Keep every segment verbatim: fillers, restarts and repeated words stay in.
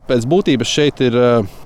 Pēc būtības šeit ir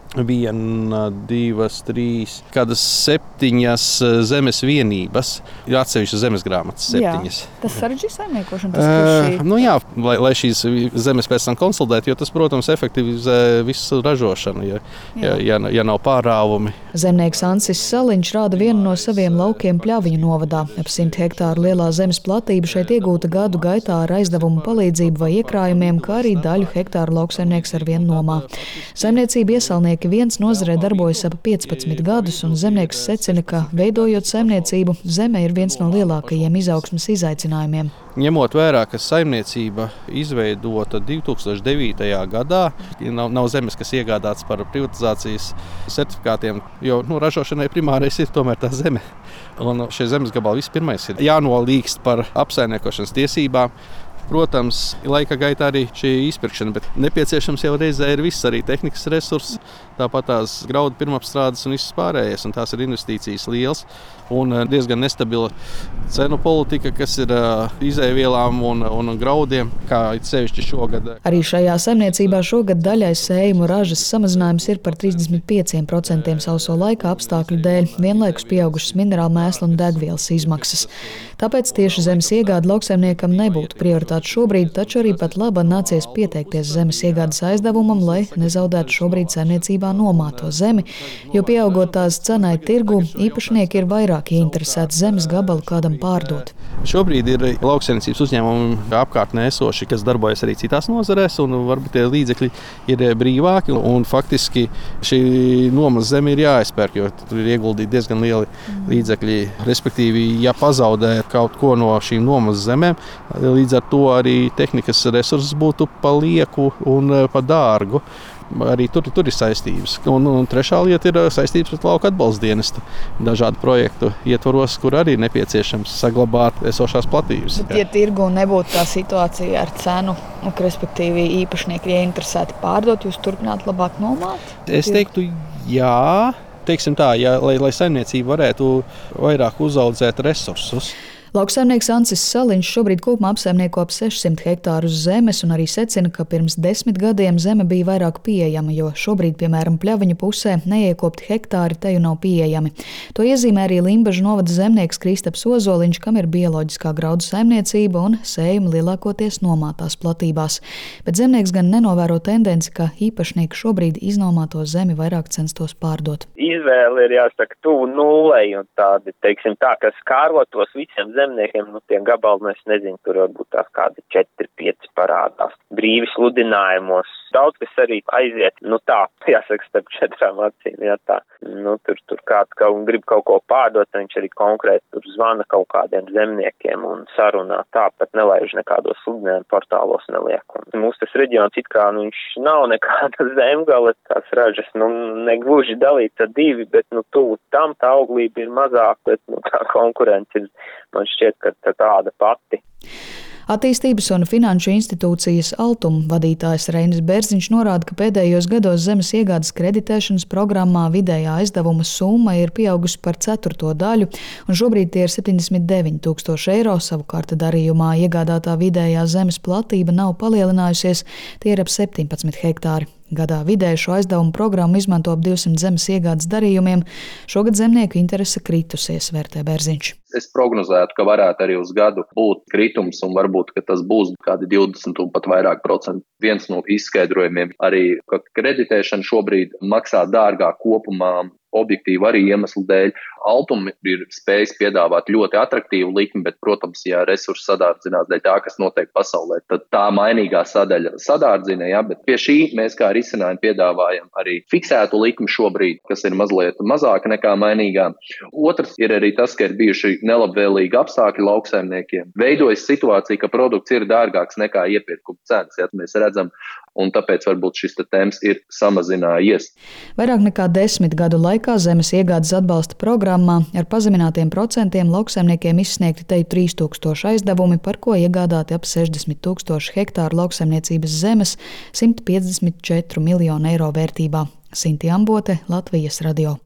viena, divas, trīs, kādas septiņas zemes vienības. Ir atsevišķas zemes grāmatas, septiņas. Jā, tas sarežģīja saimniekošanu. Tas, uh, šī... nu jā, lai, lai šīs zemes pēc tam konsolidētu, jo tas, protams, efektivizē visu ražošanu, ja, ja, ja, ja nav pārāvumi. Zemnieks Ansis Saliņš rāda vienu no saviem laukiem Pļaviņu novadā. Ap simt hektāru lielā zemes platība šeit iegūta gadu gaitā ar aizdevumu palīdzību vai iekrājumiem, kā arī daļu hektāru lauksaimnieks ar vienu nomā. Saimniecība Iesalnieki viens nozarē darbojas ap piecpadsmit gadus, un zemnieks secina, ka, veidojot saimniecību, zeme ir viens no lielākajiem izaugsmes izaicinājumiem. Ņemot vērā, ka saimniecība izveidota divi tūkstoši devītajā gadā, nav, nav zemes, kas iegādāts par privatizācijas certifikātiem, jo nu, ražošanai primārais ir tomēr tā zeme. Un šie zemes gabali vispirmais ir jānolīgst par apsaimniekošanas tiesībām. Protams, laika gaitā arī šī izpirkšana, bet nepieciešams jau reizē ir viss, arī tehnikas resursi, tāpat tās graudu pirmapstrādes un viss pārējais, un tās ir investīcijas liels un diezgan nestabila cenu politika, kas ir izēvielām un, un graudiem, kā sevišķi šogad. Arī šajā saimniecībā šogad daļai sējumu ražas samazinājums ir par trīsdesmit pieciem procentiem sauso laika apstākļu dēļ, vienlaikus pieaugušas minerālu mēslu un degvielas izmaksas. Tāpēc tieši zemes iegāde lauksaimniekam nebūtu prioritāte šobrīd, taču arī pat laba nācies pieteikties zemes iegādes aizdevumam, lai nezaudētu šobrīd saimniecībā nomāto zemi, jo pieaugot tās cenai tirgu, īpašnieki ir vairāk ieinteresēti zemes gabalu kādam pārdot. Šobrīd ir lauksaimniecības uzņēmumi apkārtnē esoši, kas darbojas arī citās nozarēs, un varbūt tie līdzekļi ir brīvāki, un faktiski šī nomas zeme ir jāizpērk, jo tur ir ieguldīti diezgan lieli līdzekļi. Respektīvi, ja pazaudē kaut ko no šīm nomas zemēm, līdz ar to arī tehnikas resursus būtu pa lieku un pa dārgu. Arī tur, tur ir saistības. Un, un trešā lieta ir saistības pret lauka atbalsta dienestu. Dažādu projektu ietvaros, kur arī nepieciešams saglabāt esošās platības. Bet, ja tirgu nebūtu tā situācija ar cenu, un, respektīvi īpašnieki ir ieinteresēti pārdot, jūs turpinātu labāk nomāt? Es teiktu, jā. Teiksim tā, ja, lai, lai saimniecība varētu vairāk uzaudzēt resursus. Lauksaimnieks Ansis Saliņš šobrīd kopumā apsaimnieko ap sešsimt hektārus zemes un arī secina, ka pirms desmit gadiem zeme bija vairāk pieejama, jo šobrīd, piemēram, Pļaviņu pusē neiekopti hektāri teju nav pieejami. To iezīmē arī Limbažu novada zemnieks Kristaps Ozoliņš, kam ir bioloģiskā graudu saimniecība un sējumi lielākoties nomātās platībās. Bet zemnieks gan nenovēro tendenci, ka īpašnieki šobrīd iznomāto zemi vairāk censtos pārdot. Izvēle ir jāsaka tuvu nulei, un tādi, teiksim tā, kas kārotos visiem zemniekiem. Zemniekiem, nu, tie gabali, es nezinu, tur varbūt tās kādi četri, pieci parādās. Brīvi sludinājumos. Daudz, kas arī aiziet, nu tā, jāsaka, starp četrām acīm, jā tā. Nu, tur, tur kāds kaut, grib kaut ko pārdot, viņš arī konkrēti tur zvana kaut kādiem zemniekiem un sarunā. Tāpat nelaiž nekādos sludinājumu portālos neliek. Un mūsu tas reģions it kā, nu, viņš nav nekāda zemgale, tās ražas, nu, negluži dalīts ar divi, bet, nu, tuvu tam tā auglība ir mazāk, bet, nu, tā konkurence ir, man šķiet, ka tā tāda pati. Attīstības un finanšu institūcijas Altum vadītājs Reinis Bērziņš norāda, ka pēdējos gados zemes iegādes kreditēšanas programmā vidējā aizdevuma summa ir pieaugusi par ceturto daļu, un šobrīd tie ir septiņdesmit deviņi tūkstoši eiro. Savukārt darījumā iegādātā vidējā zemes platība nav palielinājusies, tie ir ap septiņpadsmit hektāri. Gadā vidēji šo aizdevumu programmu izmanto ap divsimt zemes iegādes darījumiem. Šogad zemnieku interese kritusies, vērtē Bērziņš. Es prognozētu, ka varētu arī uz gadu būt kritums un varbūt, ka tas būs kādi divdesmit un pat vairāk procentu. Viens no izskaidrojumiem arī, ka kreditēšana šobrīd maksā dārgāk kopumā, objektīvi arī iemeslu dēļ. Altum ir spējis piedāvāt ļoti atraktīvu likmi, bet, protams, ja resursi sadārdzinās dēļ tā, kas notiek pasaulē, tad tā mainīgā sadaļa sadārdzina, ja, bet pie šī mēs kā risinājumu piedāvājam arī fiksētu likmi šobrīd, kas ir mazliet mazāka nekā mainīgā. Otrs ir arī tas, ka ir bijuši nelabvēlīgi apstākļi lauksaimniekiem. Veidojas situācija, ka produkts ir dārgāks nekā iepirkuma cenas, ja mēs redzam, un tāpēc varbūt šis temps ir samazinājies. Vairāk nekā desmit gadu laikā zemes iegādes atbalsta programmā ar pazeminātiem procentiem lauksaimniekiem izsniegti teju trīs tūkstoši aizdevumi, par ko iegādāti ap sešdesmit tūkstoši hektāru lauksaimniecības zemes simt piecdesmit četru miljonu eiro vērtībā. Sinti Ambote, Latvijas radio.